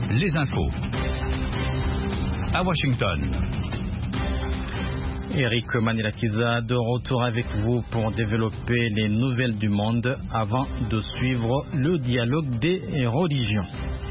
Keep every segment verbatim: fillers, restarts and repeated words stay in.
les infos. À Washington. Eric Manilakiza de retour avec vous pour développer les nouvelles du monde avant de suivre le dialogue des religions.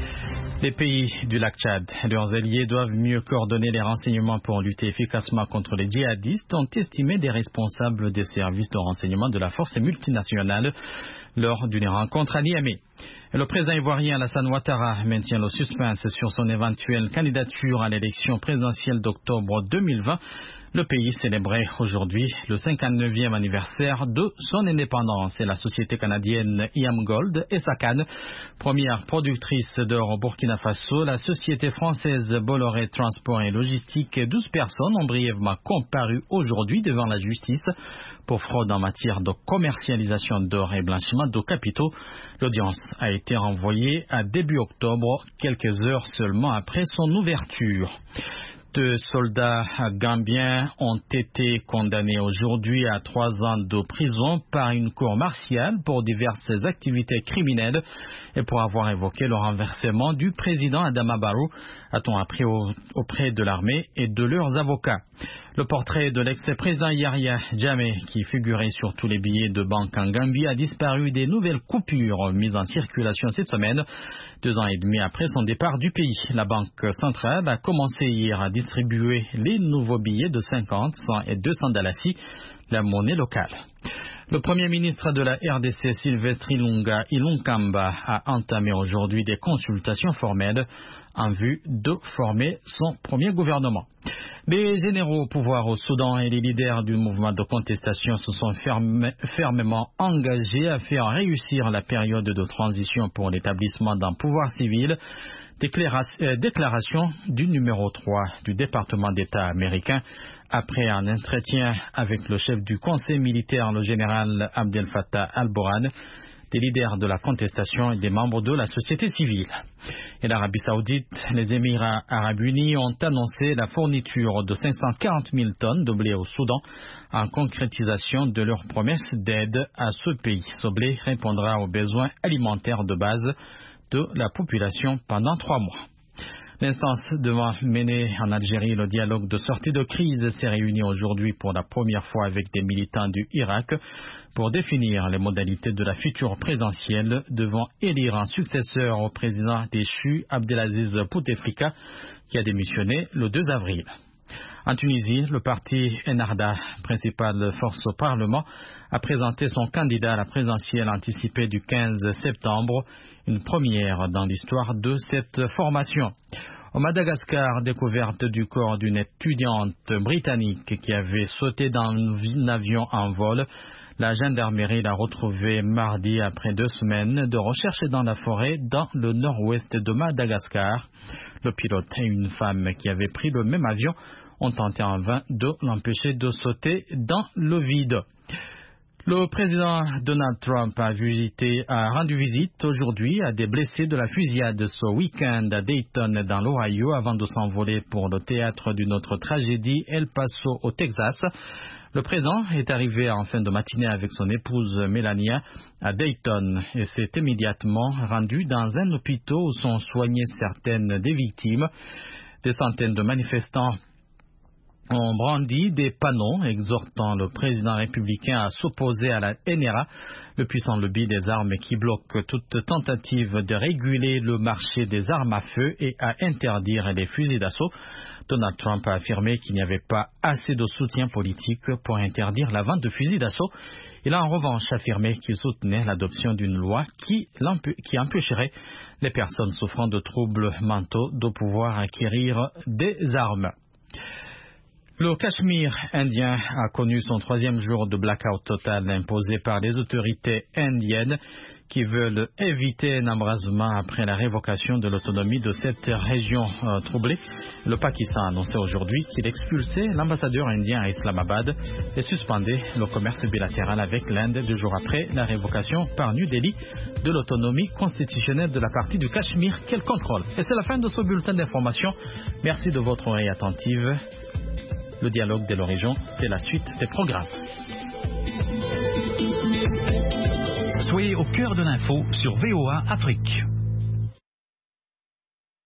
Les pays du lac Tchad et leurs alliés doivent mieux coordonner les renseignements pour lutter efficacement contre les djihadistes, ont estimé des responsables des services de renseignement de la force multinationale lors d'une rencontre à Niamey. Le président ivoirien Alassane Ouattara maintient le suspense sur son éventuelle candidature à l'élection présidentielle d'octobre deux mille vingt. Le pays célébrait aujourd'hui le cinquante-neuvième anniversaire de son indépendance et la société canadienne Iam Gold et Sakan, première productrice d'or au Burkina Faso, la société française Bolloré Transport et Logistique et douze personnes ont brièvement comparu aujourd'hui devant la justice pour fraude en matière de commercialisation d'or et blanchiment de capitaux. L'audience a été renvoyée à début octobre, quelques heures seulement après son ouverture. Deux soldats gambiens ont été condamnés aujourd'hui à trois ans de prison par une cour martiale pour diverses activités criminelles et pour avoir évoqué le renversement du président Adama Barrow, a-t-on appris au, auprès de l'armée et de leurs avocats. Le portrait de l'ex-président Yahya Jammeh, qui figurait sur tous les billets de banque en Gambie, a disparu des nouvelles coupures mises en circulation cette semaine, deux ans et demi après son départ du pays. La Banque centrale a commencé hier à distribuer les nouveaux billets de cinquante, cent et deux cents dalasi, la monnaie locale. Le Premier ministre de la R D C, Sylvestre Ilunga Ilunkamba, a entamé aujourd'hui des consultations formelles en vue de former son premier gouvernement. Les généraux au pouvoir au Soudan et les leaders du mouvement de contestation se sont ferme, fermement engagés à faire réussir la période de transition pour l'établissement d'un pouvoir civil. Déclaration, euh, déclaration du numéro trois du département d'État américain après un entretien avec le chef du conseil militaire, le général Abdel Fattah al-Burhan, des leaders de la contestation et des membres de la société civile. Et l'Arabie Saoudite, les Émirats Arabes Unis ont annoncé la fourniture de cinq cent quarante mille tonnes de blé au Soudan en concrétisation de leur promesse d'aide à ce pays. Ce blé répondra aux besoins alimentaires de base de la population pendant trois mois. L'instance devant mener en Algérie le dialogue de sortie de crise s'est réunie aujourd'hui pour la première fois avec des militants du Irak pour définir les modalités de la future présidentielle devant élire un successeur au président déchu Abdelaziz Bouteflika qui a démissionné le deux avril. En Tunisie, le parti Ennahda, principale force au Parlement, a présenté son candidat à la présidentielle anticipée du quinze septembre, une première dans l'histoire de cette formation. Au Madagascar, découverte du corps d'une étudiante britannique qui avait sauté dans un avion en vol. La gendarmerie l'a retrouvée mardi après deux semaines de recherche dans la forêt dans le nord-ouest de Madagascar. Le pilote et une femme qui avaient pris le même avion ont tenté en vain de l'empêcher de sauter dans le vide. Le président Donald Trump a, visité, a rendu visite aujourd'hui à des blessés de la fusillade ce week-end à Dayton dans l'Ohio avant de s'envoler pour le théâtre d'une autre tragédie, El Paso au Texas. Le président est arrivé en fin de matinée avec son épouse Melania à Dayton et s'est immédiatement rendu dans un hôpital où sont soignées certaines des victimes. Des centaines de manifestants ont brandi des panneaux exhortant le président républicain à s'opposer à la N R A, le puissant lobby des armes qui bloque toute tentative de réguler le marché des armes à feu et à interdire les fusils d'assaut. Donald Trump a affirmé qu'il n'y avait pas assez de soutien politique pour interdire la vente de fusils d'assaut. Il a en revanche affirmé qu'il soutenait l'adoption d'une loi qui, qui empêcherait les personnes souffrant de troubles mentaux de pouvoir acquérir des armes. Le Cachemire indien a connu son troisième jour de blackout total imposé par les autorités indiennes qui veulent éviter un embrasement après la révocation de l'autonomie de cette région euh, troublée. Le Pakistan a annoncé aujourd'hui qu'il expulsait l'ambassadeur indien à Islamabad et suspendait le commerce bilatéral avec l'Inde deux jours après la révocation par New Delhi de l'autonomie constitutionnelle de la partie du Cachemire qu'elle contrôle. Et c'est la fin de ce bulletin d'information. Merci de votre oreille attentive. Le dialogue de l'horizon, c'est la suite des programmes. Soyez au cœur de l'info sur V O A Afrique.